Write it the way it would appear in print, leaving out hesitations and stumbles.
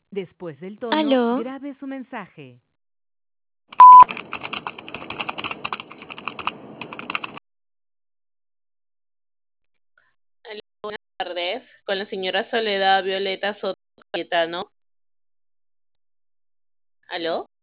Después del tono, Aló, grabe su mensaje. Aló, buenas tardes. Con la señora Soledad Violeta Soto Cayetano. ¿Aló?